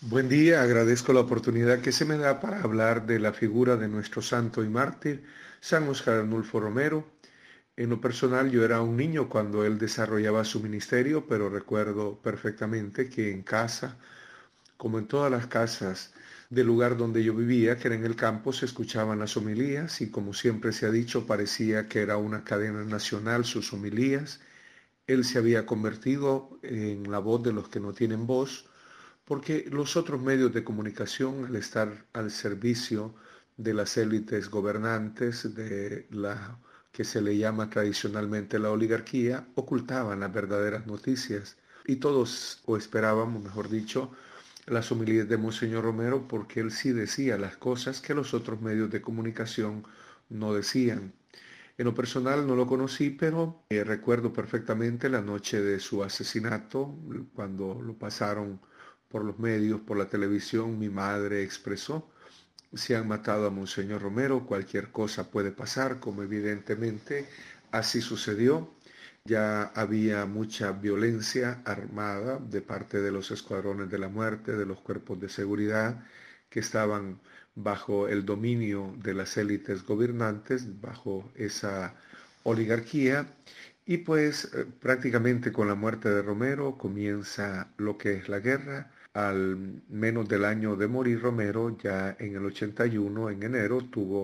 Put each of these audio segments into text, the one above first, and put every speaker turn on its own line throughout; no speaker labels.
Buen día, agradezco la oportunidad que se me da para hablar de la figura de nuestro santo y mártir, San Óscar Arnulfo Romero. En lo personal, yo era un niño cuando él desarrollaba su ministerio, pero recuerdo perfectamente que en casa, como en todas las casas del lugar donde yo vivía, que era en el campo, se escuchaban las homilías y como siempre se ha dicho, parecía que era una cadena nacional sus homilías. Él se había convertido en la voz de los que no tienen voz porque los otros medios de comunicación, al estar al servicio de las élites gobernantes, de la que se le llama tradicionalmente la oligarquía, ocultaban las verdaderas noticias. Y todos, o esperábamos, mejor dicho, las homilías de Monseñor Romero, porque él sí decía las cosas que los otros medios de comunicación no decían. En lo personal no lo conocí, pero recuerdo perfectamente la noche de su asesinato, cuando lo pasaron por los medios, por la televisión, mi madre expresó, si han matado a Monseñor Romero, cualquier cosa puede pasar, como evidentemente así sucedió. Ya había mucha violencia armada de parte de los escuadrones de la muerte, de los cuerpos de seguridad que estaban bajo el dominio de las élites gobernantes, bajo esa oligarquía. Y pues prácticamente con la muerte de Romero comienza lo que es la guerra. Al menos del año de morir Romero, ya en el 81, en enero,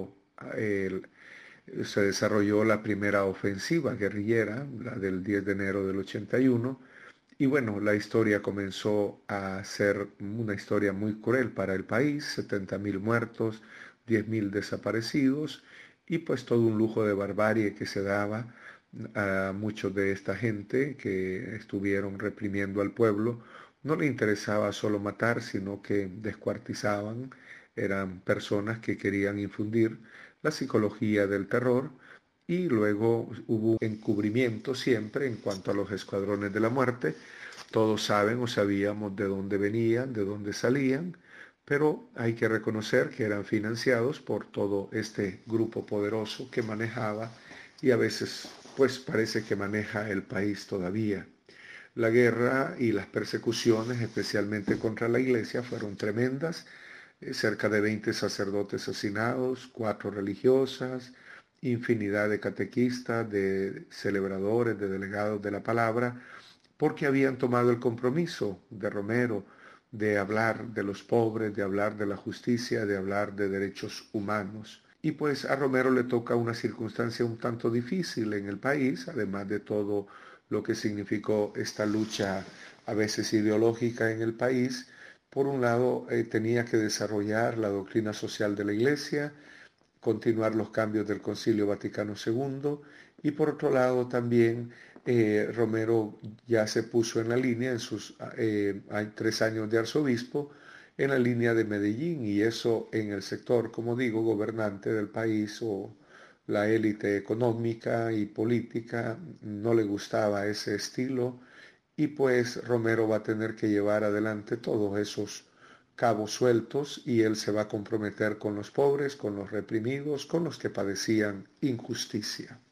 se desarrolló la primera ofensiva guerrillera, la del 10 de enero del 81, y bueno, la historia comenzó a ser una historia muy cruel para el país, 70.000 muertos, 10.000 desaparecidos, y pues todo un lujo de barbarie que se daba a muchos de esta gente que estuvieron reprimiendo al pueblo. No le interesaba solo matar, sino que descuartizaban, eran personas que querían infundir la psicología del terror y luego hubo encubrimiento siempre en cuanto a los escuadrones de la muerte. Todos saben o sabíamos de dónde venían, de dónde salían, pero hay que reconocer que eran financiados por todo este grupo poderoso que manejaba y a veces pues parece que maneja el país todavía. La guerra y las persecuciones, especialmente contra la iglesia, fueron tremendas. Cerca de 20 sacerdotes asesinados, 4 religiosas, infinidad de catequistas, de celebradores, de delegados de la palabra, porque habían tomado el compromiso de Romero de hablar de los pobres, de hablar de la justicia, de hablar de derechos humanos. Y pues a Romero le toca una circunstancia un tanto difícil en el país, además de todo lo que significó esta lucha a veces ideológica en el país. Por un lado, tenía que desarrollar la doctrina social de la Iglesia, continuar los cambios del Concilio Vaticano II y por otro lado también Romero ya se puso en la línea en sus 3 años de arzobispo en la línea de Medellín y eso en el sector, como digo, gobernante del país o la élite económica y política no le gustaba ese estilo y pues Romero va a tener que llevar adelante todos esos cabos sueltos y él se va a comprometer con los pobres, con los reprimidos, con los que padecían injusticia.